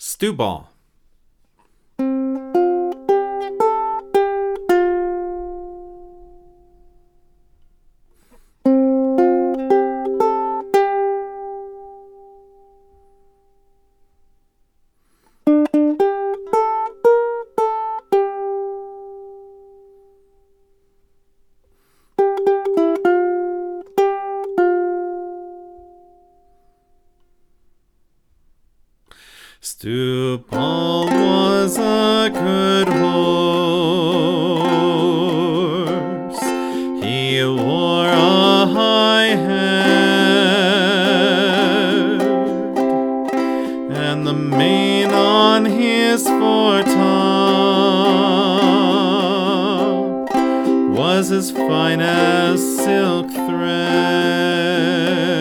Stew ball. Stew ball was a good horse. He wore a high head, and the mane on his foretop was as fine as silk thread.